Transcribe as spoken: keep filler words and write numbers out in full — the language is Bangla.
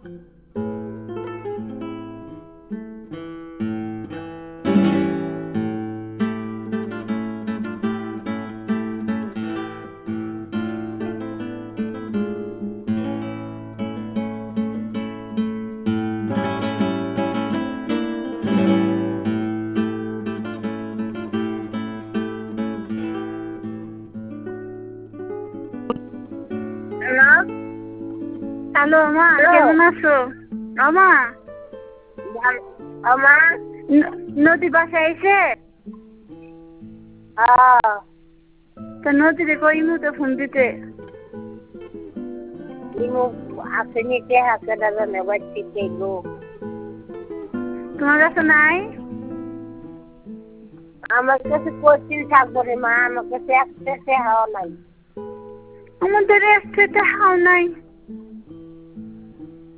হ্যালো মা, কেমন আছো? আমা আমা নদী বাসায় এসে তো নদীরে কইমু তো ফোন দিতে আসেনি কে হাতে দাদা নেবার ঠিক লোক তোমার কাছে নাই? আমার কাছে কোচিং থাকবো রে মা, আমার কাছে একটা হাওয়া নাই। আমাদের একটা হাওয়া নাই।